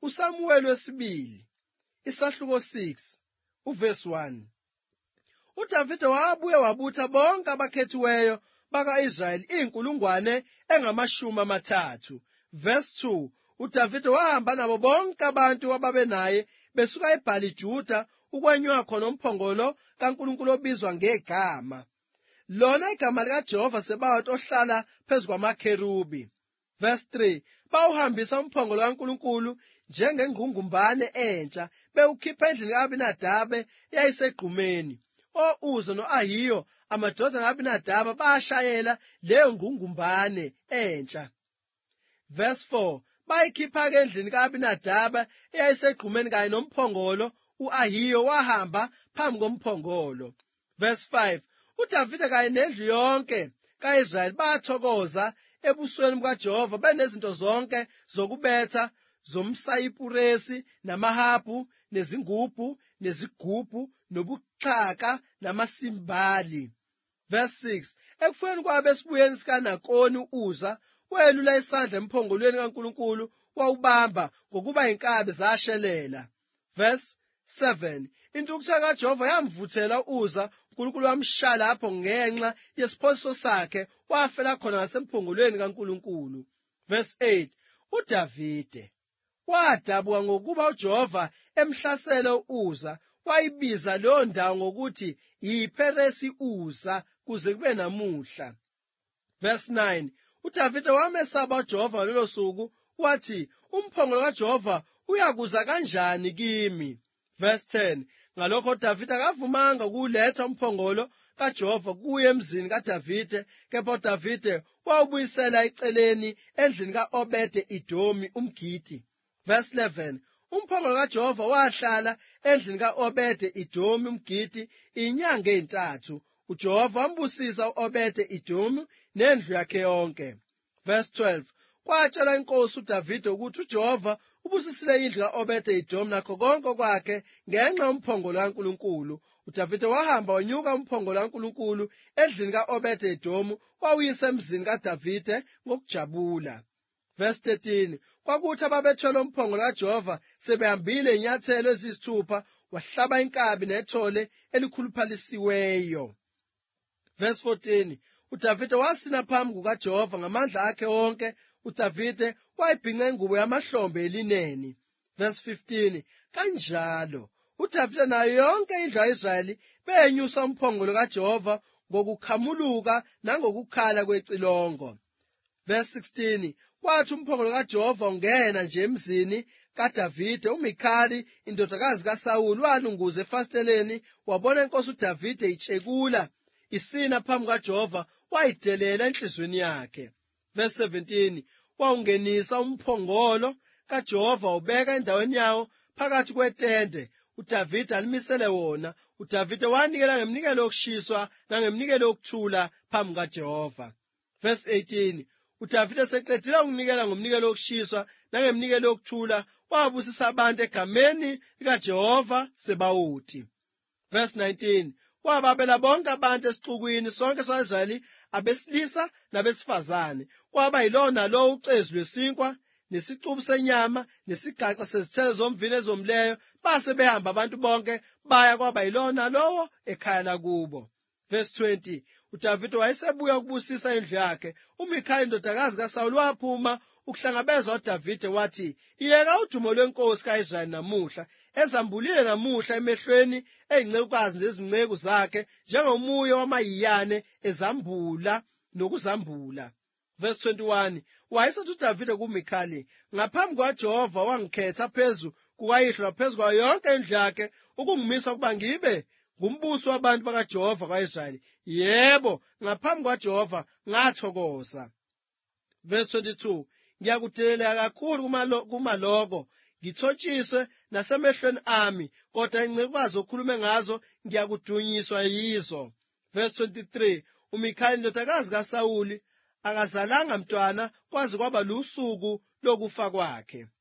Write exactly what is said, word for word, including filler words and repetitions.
uSamuweli wesibili isahluko six uverse one. uDavide wabuye wabutha bonke abakhethiweyo baka-Israyeli inkulungwane engamashumi amathathu. Verse two. uDavide wahamba nabo bonke abantu ababenaye besuka eBhali Juda ukwenywa khona umphongolo kaNkulunkulu obizwa ngegama. Lona igama likaJehova sebawathi ohlala phezu kwamakherubi. Verse three. Bawuhambisa umphongolo kaNkulunkulu njengengqungumbane entsha bewukhipha endlini ka-Abinadabe eyayisegqumeni. O-Uza no-Ahiyo amadodana ka-Abinadabe bashayela leyo ngqungumbane entsha. Verse four. Bayikhipha-ke endlini ka-Abinadabe eyayisegqumeni kanye nomphongolo, u-Ahiyo wahamba phambi komphongolo. Verse five. uDavide kanye nendlu yonke ka-Israyeli bathokoza ebusweni bukaJehova benezinto zonke zokubetha zomsayipuresi namahabhu nezingubhu nezigubhu nobuxhaka namasimbali. Verse six. Ekufeni kwabo esibuyeni sikaNakoni u-Uza welula isandla emphongolweni kaNkulunkulu wawubamba ngokuba inkabi zashelela. Verse seven. Intukuthelo kaJehova yamvuthela u-Uza, uNkulunkulu wamshaya lapho ngenxa yesiphosiso sakhe, wafela khona ngasemphongolweni kaNkulunkulu. Verse eight. uDavide wadabuka ngokuba uJehova emhlasele u-Uza, wayibiza leyo ndawo ngokuthi yiPheresi Uza kuze kube namuhla. Verse nine. uDavide wamesaba uJehova ngalelo suku, wathi umphongolo kaJehova uyakuza kanjani kimi. Verse ten. Ngalokho uDavide akavumanga ukuletha umphongolo kaJehova kuye emzini kaDavide, kepha uDavide wawubuyisela eceleni endlini ka-Obede Edomi umGithi. Verse eleven. Umphongolo kaJehova wahlala endlini ka-Obede Edomi umGithi inyanga ezintathu. uJehova wambusisa u-Obede Edomi nendlu yakhe yonke. Verse twelve. Kwatshela inkosi uDavide ukuthi uJehova ubusisile indlu ka-Obede Edomi nakho konke kwakhe ngenxa yomphongolo kaNkulunkulu. uDavide wahamba wanyuka umphongolo kaNkulunkulu endlini ka-Obede Edomi wawuyisa emzini kaDavide ngokujabula. Verse thirteen. Kwakuthi ababethwele umphongolo kaJehova sebehambile inyathelo eziyisithupha, wahlaba inkabi nethole elikhuluphalisiweyo. Verse fourteen. uDavide wasina phambi kukaJehova ngamandla akhe wonke. uDavide wayibhinqa ingubo yamahlombe elineni. Verse fifteen. Kanjalo uDavide nayo yonke indlu ka-Israyeli benyusa umphongolo kaJehova ngokukhamuluka nangokukhala kwecilongo. Verse sixteen. Kwathi umphongolo kaJehova ungena nje emzini kaDavide, uMikhali indodakazi kaSawuli walunguza efasiteleni, wabona inkosi uDavide itshekula isina phambi kaJehova, wayidelela enhliziyweni yakhe. Verse seventeen. Wawungenisa umphongolo kaJehova ubeka endaweni yawo phakathi kwetende, uDavide alimisele wona. uDavide wanikela ngemnikelo yokushiswa nangemnikelo yokuthula phambi kaJehova. Verse eighteen. uDavide seqedile ukunikela ngomnikelo wokushiswa nangemnikelo yokuthula, wabusisa abantu egameni likaJehova sebawuthi. Verse nineteen. Wababela bonke abantu esixukwini sonke sa-Israyeli, abesilisa nabesifazane. Kwaba yilo nalowo ucezu lwesinkwa nesicubu senyama nesigaxa sezithelo zomvini ezomleyo. Base behamba abantu bonke baya kwaba yilo nalowo ekhaya lakubo. Verse twenty. uDavide wayesebuya ukubusisa indlu yakhe. uMikhali indodakazi kaSawuli waphuma ukuhlangabeza uDavide, wathi, "Yeka udumo lwenkosi ka-Israyeli namuhla, ezambulile namuhla emehlweni eyincekukazi zezinceku zakhe, njengomoya wamayiyane ezambula nokuzambula." Verse twenty-one. Wayesethi uDavide kuMikhali, "Ngaphambi kwaJehova wangikhetha phezu kukayihlo naphezu kwayo yonke indlu yakhe ukungimisa ukuba ngibe ngumbusi wabantu bakaJehova ka-Israyeli. Yebo, ngaphambi kwaJehova ngathokoza." Verse twenty-two. Ngiyakudelela kakhulu kumaloko, ngithotshiswe nasemehlweni ami, kodwa incekukazi okhulume ngazo ngiyakudunyiswa yizo. Verse twenty-three. uMikhali indodakazi kaSawuli akazalanga mntwana kwaze kwaba lusuku lokufa kwakhe.